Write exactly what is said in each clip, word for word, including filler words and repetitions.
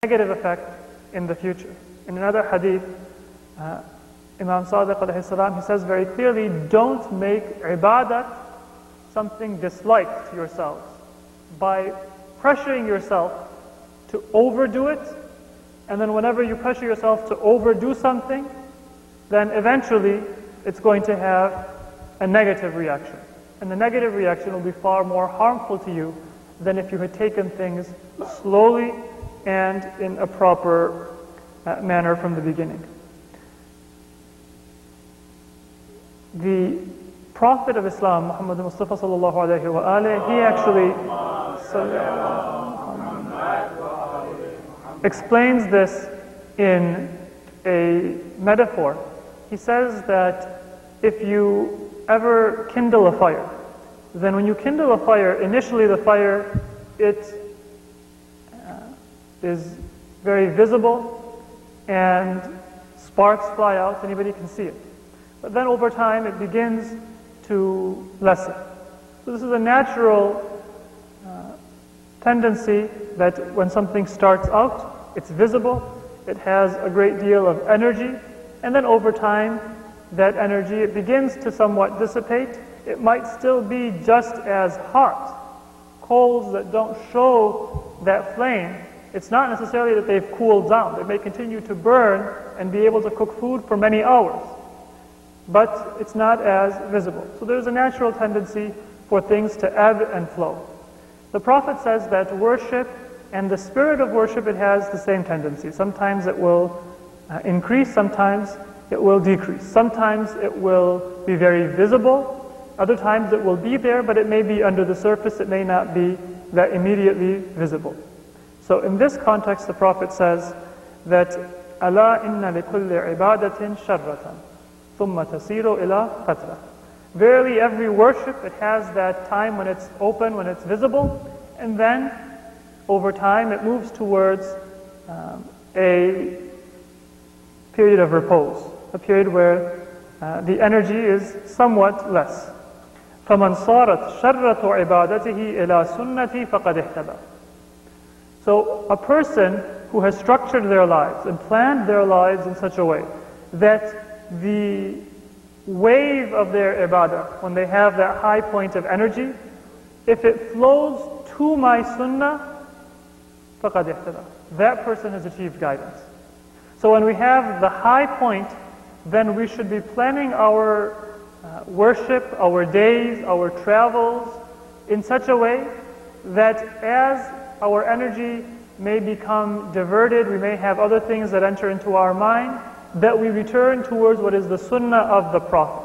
negative effect in the future. In another hadith, uh, Imam Sadiq alayhi salam, he says very clearly, don't make ibadat something disliked to yourselves by pressuring yourself to overdo it, and then whenever you pressure yourself to overdo something, then eventually it's going to have a negative reaction. And the negative reaction will be far more harmful to you than if you had taken things slowly and in a proper uh, manner from the beginning. The Prophet of Islam, Muhammad Mustafa sallallahu alayhi wa alayhi, he actually explains this in a metaphor. He says that if you ever kindle a fire, then when you kindle a fire, initially the fire, it uh, is very visible and sparks fly out, anybody can see it. But then over time it begins to lessen. So this is a natural uh, tendency that when something starts out, it's visible, it has a great deal of energy, and then over time that energy, it begins to somewhat dissipate. It might still be just as hot. Coals that don't show that flame, it's not necessarily that they've cooled down. They may continue to burn and be able to cook food for many hours, but it's not as visible. So there's a natural tendency for things to ebb and flow. The Prophet says that worship and the spirit of worship, it has the same tendency. Sometimes it will uh, increase, sometimes it will decrease. Sometimes it will be very visible, other times it will be there, but it may be under the surface, it may not be that immediately visible. So in this context, the Prophet says that أَلَا إِنَّ لِكُلِّ عِبَادَةٍ شَرَّةً ثُمَّ تَسِيرُ إِلَى فَتْرَةٍ. Verily, every worship, it has that time when it's open, when it's visible, and then over time it moves towards um, a period of repose, a period where uh, the energy is somewhat less. فَمَنْ صَارَتْ شَرَّةُ عِبَادَتِهِ إِلَى سُنَّتِي فَقَدْ اهْتَدَى. So a person who has structured their lives and planned their lives in such a way that the wave of their ibadah, when they have that high point of energy, if it flows to my sunnah, فَقَدْ اهْتَدَى. That person has achieved guidance. So when we have the high point, then we should be planning our uh, worship, our days, our travels in such a way that as our energy may become diverted, we may have other things that enter into our mind, that we return towards what is the sunnah of the Prophet.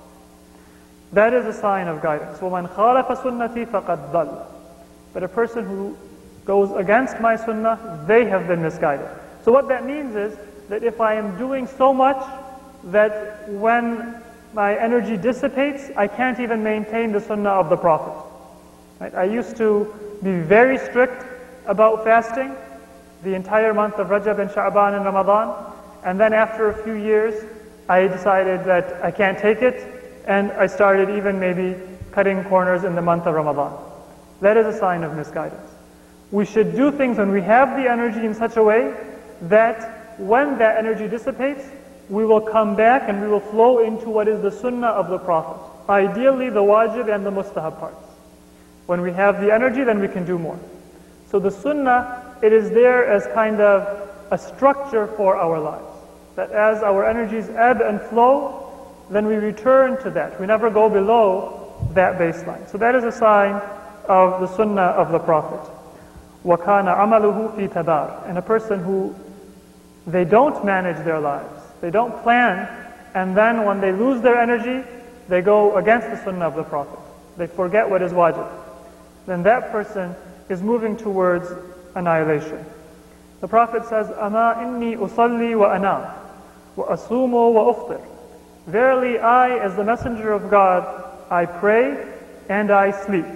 That is a sign of guidance. وَمَنْ خَالَفَ سُنَّتِي فَقَدْ ضَلَّ. But a person who goes against my sunnah, they have been misguided. So what that means is that if I am doing so much that when my energy dissipates, I can't even maintain the sunnah of the Prophet. Right? I used to be very strict about fasting the entire month of Rajab and Sha'ban and Ramadan, and then after a few years I decided that I can't take it, and I started even maybe cutting corners in the month of Ramadan. That is a sign of misguidance. We should do things when we have the energy in such a way that when that energy dissipates, we will come back and we will flow into what is the sunnah of the Prophet. Ideally the wajib and the mustahab parts. When we have the energy, then we can do more. So the sunnah, it is there as kind of a structure for our lives. That as our energies ebb and flow, then we return to that. We never go below that baseline. So that is a sign of the sunnah of the Prophet. وَكَانَ عَمَلُهُ فِي تَبَارٍ. And a person who, they don't manage their lives, they don't plan, and then when they lose their energy, they go against the sunnah of the Prophet. They forget what is wajib. Then that person is moving towards annihilation. The Prophet says, أَمَا إِنِّي أُصَلِّي وَأَنَامُ وَأَصُومُ وَأُفْطِرُ. Verily I, as the messenger of God, I pray and I sleep.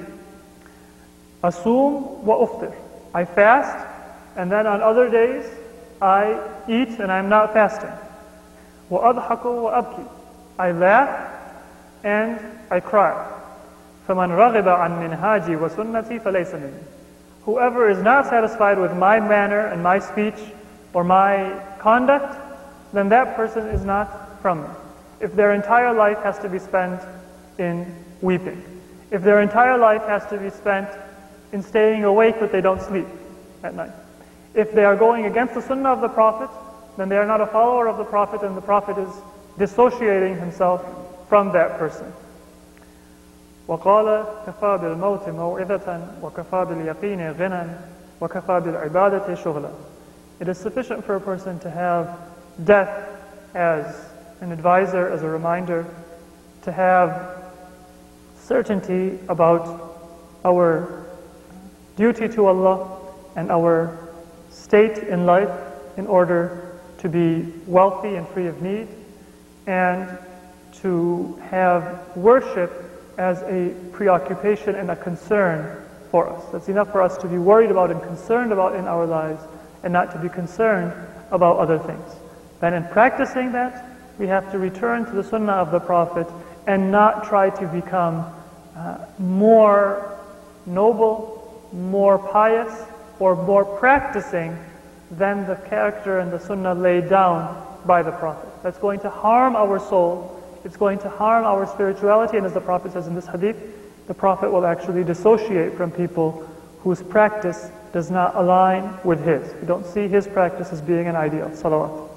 Asum wa uftir. I fast, and then on other days I eat and I'm not fasting. Wa adhaku wa abki. I laugh and I cry. فَمَنْ رَغِبَ عَنْ مِنْهَاجِي وَسُنَّتِي فَلَيْسَ مِنِّي. whoever is not satisfied with my manner and my speech or my conduct, then that person is not from me. If their entire life has to be spent in weeping, if their entire life has to be spent in staying awake but they don't sleep at night, if they are going against the sunnah of the Prophet, then they are not a follower of the Prophet, and the Prophet is dissociating himself from that person. وَقَالَ كَفَى بِالْمَوْتِ مَوْعِظَةً وَكَفَى بِالْيَقِينِ غِنًى وَكَفَى بِالْعِبَادَةِ شُغْلًا. It is sufficient for a person to have death as an advisor, as a reminder, to have certainty about our duty to Allah and our state in life in order to be wealthy and free of need, and to have worship as a preoccupation and a concern for us. That's enough for us to be worried about and concerned about in our lives, and not to be concerned about other things. Then in practicing that, we have to return to the sunnah of the Prophet and not try to become uh, more noble, more pious, or more practicing than the character and the sunnah laid down by the Prophet. That's going to harm our soul. It's going to harm our spirituality, and as the Prophet says in this hadith, the Prophet will actually dissociate from people whose practice does not align with his. We don't see his practice as being an ideal. Salawat.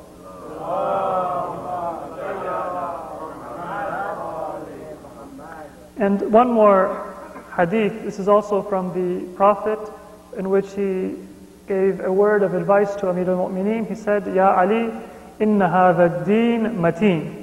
And one more hadith, this is also from the Prophet, in which he gave a word of advice to Amir al-Mu'mineen. He said, Ya Ali, inna hadha ad-deen mateen.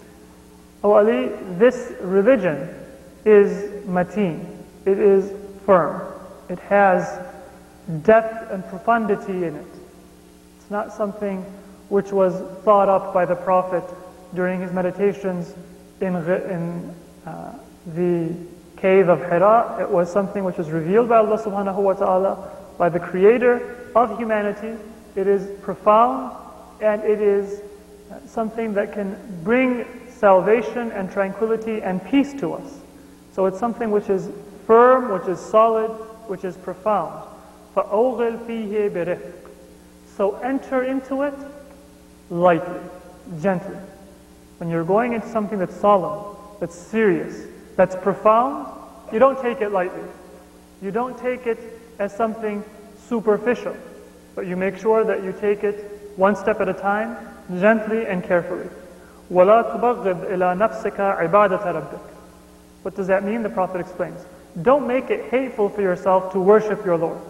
O Ali, this religion is mateen. It is firm. It has depth and profundity in it. It's not something which was thought up by the Prophet during his meditations in, in uh, the cave of Hira. It was something which was revealed by Allah subhanahu wa ta'ala, by the Creator of humanity. It is profound, and it is something that can bring salvation and tranquility and peace to us. So it's something which is firm, which is solid, which is profound. فَأَوْغِلْ فِيهِ بِرِفْقٍ. So enter into it lightly, gently. When you're going into something that's solemn, that's serious, that's profound, you don't take it lightly. You don't take it as something superficial, but you make sure that you take it one step at a time, gently and carefully. وَلَا تُبَغِّضْ إِلَى نَفْسِكَ عِبَادَةَ رَبِّكَ. What does that mean? The Prophet explains. Don't make it hateful for yourself to worship your Lord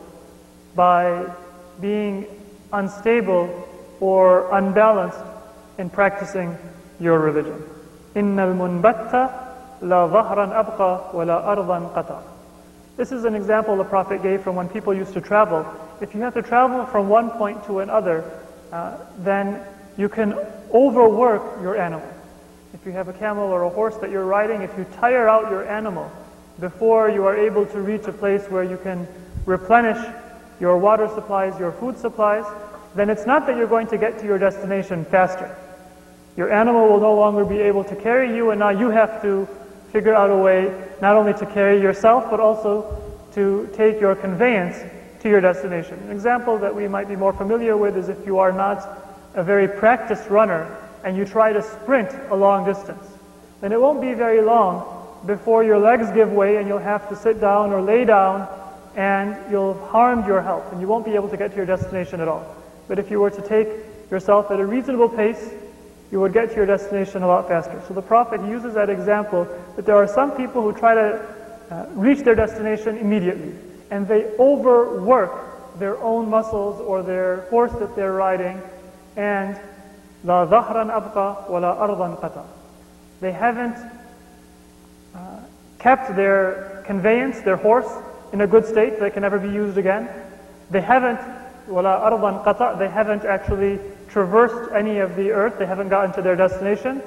by being unstable or unbalanced in practicing your religion. إِنَّ الْمُنْبَتَّ لَا ظَهْرًا أَبْقَى وَلَا أَرْضًا قَطَعًا. This is an example the Prophet gave from when people used to travel. If you have to travel from one point to another, uh, then you can overwork your animal. If you have a camel or a horse that you're riding, if you tire out your animal before you are able to reach a place where you can replenish your water supplies, your food supplies, then it's not that you're going to get to your destination faster. Your animal will no longer be able to carry you, and now you have to figure out a way not only to carry yourself, but also to take your conveyance to your destination. An example that we might be more familiar with is if you are not a very practiced runner and you try to sprint a long distance. Then it won't be very long before your legs give way and you'll have to sit down or lay down, and you'll have harmed your health and you won't be able to get to your destination at all. But if you were to take yourself at a reasonable pace, you would get to your destination a lot faster. So the Prophet uses that example that there are some people who try to uh, reach their destination immediately, and they overwork their own muscles or their horse that they're riding, and لا ظهرا أبقى ولا أرضا قطع. They haven't uh, kept their conveyance, their horse, in a good state that can never be used again. They haven't ولا أرضا قطع. They haven't actually traversed any of the earth. They haven't gotten to their destination.